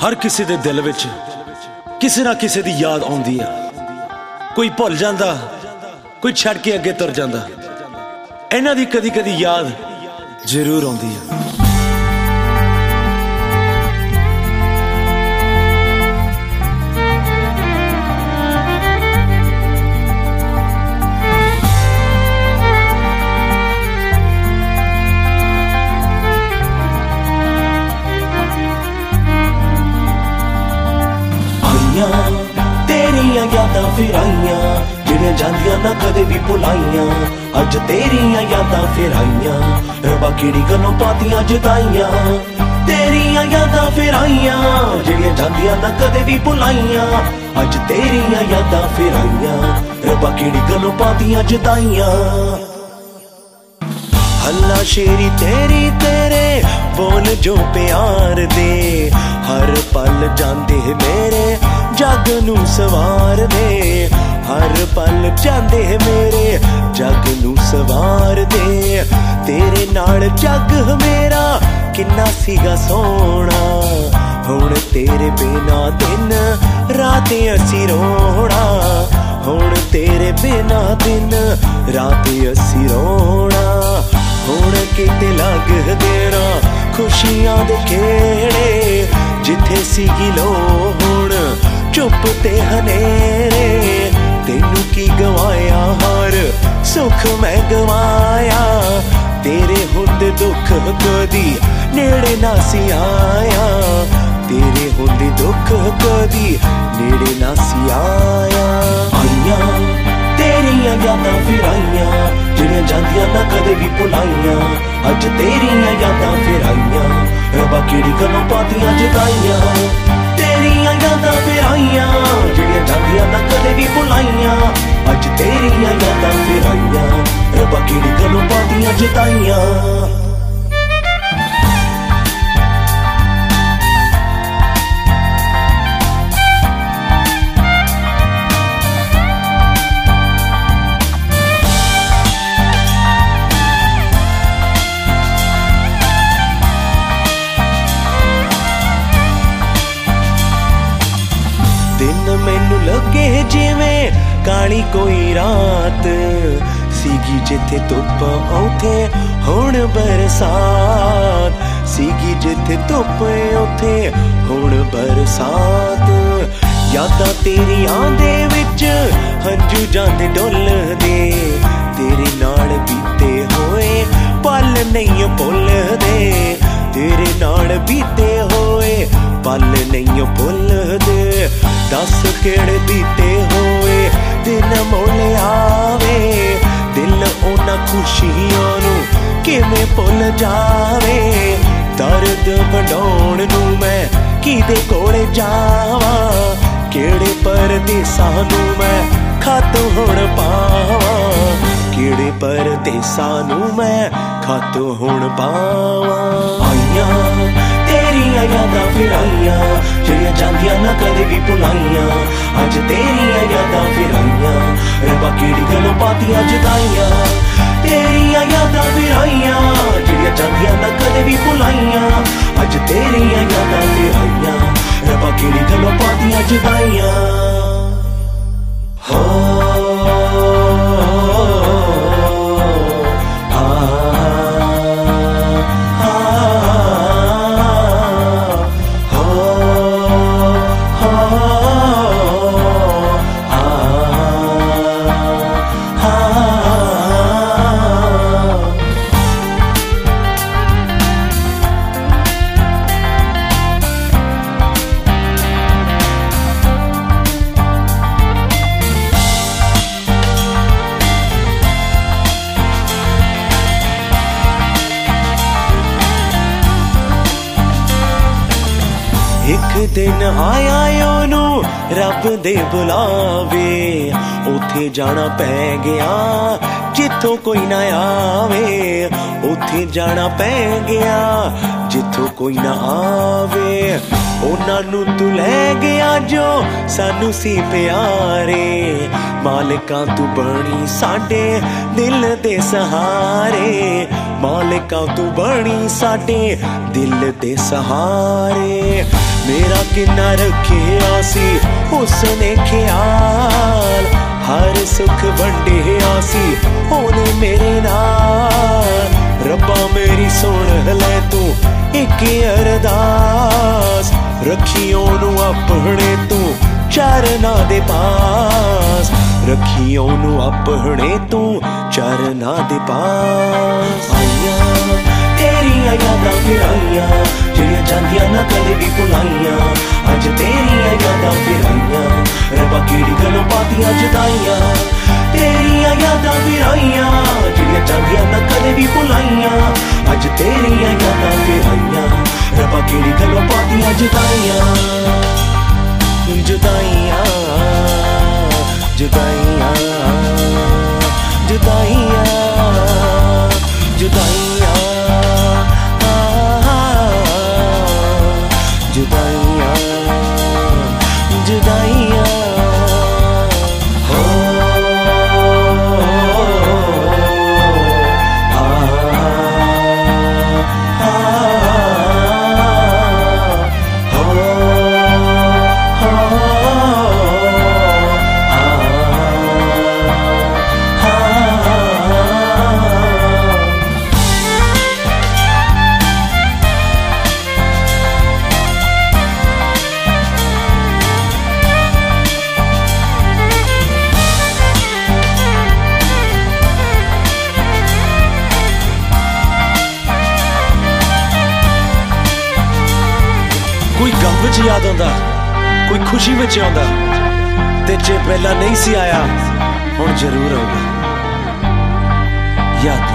हर किसी दे दिल विच किसी ना किसी दी याद आउंदी आ। कोई भुल जांदा, कोई छड़ के अगे तुर जांदा। इन्हां दी कदी कदी याद जरूर आउंदी आ। तेरियां यादां फिर आईयां जिहड़ियां जांदियां ना कदे भी भुलाइयां। अज तेरियां यादां फिर आईयां, रब्बा केड़ी गल्लों पातियां जुदाइयां। तेरियां यादां फिर आईयां जिहड़ियां जांदियां ना कदे भी भुलाइयां। अज तेरियां यादां फिर आईयां, रब्बा केड़ी गल्लों पातियां जुदाइयां। हल्ला शेरी तेरी तेरे बोल जो प्यार दे, हर पल जांदे मेरे जग नू सवार दे। हर पल जांदे मेरे जग नू सवार दे। तेरे नाल जग मेरा किन्ना सीगा सोना, हुण तेरे बिना दिन रात असी रोना। हुण तेरे बिना दिन रात असी रोना। हुण किते लग देना खुशियां दे खेड़े, जिथे सीगी लो हुण चुप ते हनेरे। तेनू की गवाया हर सुख मैं गवाया, तेरे हुंदे दुख कदी नेड़े ना सी आया। तेरे हुंदे दुख कदी नेड़े ना सी आया। आईयां तेरियां यादां फिर आईयां जिहड़ियां जांदियां ना कदे भी भुलाइयां। अज तेरियां यादां फिर आईयां, रब्बा केड़ी गल्लों पातियां जुदाइयां। तेरियां यादां फिर आईयां जिहड़ियां जांदियां ना कदे भी भुलाइयां। अज तेरियां यादां फिर आईयां, रब्बा केड़ी गल्लों पातियां जुदाइयां। दिन मैनू लगे जिवें काली कोई रात सीगी, जिथे धुप उथे हुण बरसात। सीगी जिथे धुप उथे हुण बरसात। यादां तेरियां दे विच हंजू जांदे डुलदे, तेरे नाल बीते होए पल नहीं भुलदे। तेरे नाल बीते होए पल नहीं भुलदे। दस केड़े बीते होए दिन मुल आवे, दिल उन्हां खुशियां नू किवें भुल जावे। दर्द वंडाउण नू मैं किदे कोले जावां, केड़े परदेसां नू मैं खत हुण पावां। केड़े परदेसां नू मैं खत हुण पावां। आईयां तेरियां यादां फिर आईयां जिहड़ियां जांदियां ना कदे भी भुलाइयां। अज तेरियां यादां फिर आईयां, रब्बा केड़ी गल्लों पातियां जुदाइयां। तेरियां यादां फिर आईयां जिहड़ियां जांदियां ना कदे भी भुलाइयां। अज तेरियां यादां फिर आईयां, रब्बा केड़ी गल्लों पातियां जुदाइयां। एक दिन आया ओनू रब दे बुलावे, उथे जाना पै गया जिथों कोई ना आवे। उथे जाना पै गया जिथों कोई ना आवे। उन्हां नू तू लै गया जो सानू सी प्यारे, मालिका तू बनी साडे दिल दे सहारे। मालिका तू बनी साडे दिल दे सहारे। मेरा किन्ना रखिया सी उसने ख्याल, हर सुख वंडिया सी ओने मेरे नाल। रब्बा मेरी सुन ले तू एक अरदास, रखी ओनू अपने तू चरना दे पास, रखी ओनू अपने तू चरना दे पास। आइया तेरिया यादां फिर आइया, जेड़ियां जांदियां ना कदे भी भुलाइयां, अज तेरिया यादां फिर आइयां, रब्बा केड़ी गल्लों पातियां जुदाइयां। तेरिया यादां फिर आइयां, जेड़ियां जांदियां ना कदे भी भुलाइयां, अज तेरिया यादां फिर आइयां, रब्बा केड़ी गल्लों पातियां जुदाइयां। जुदाइयां जुदाइयां जुदाइयां जुदाइयां जुदाइयां जुदाइयां हो कोई गम विच याद आंदा, कोई खुशी विच आंदा, ते जे पहला नहीं सी आया हुण जरूर आऊगा। याद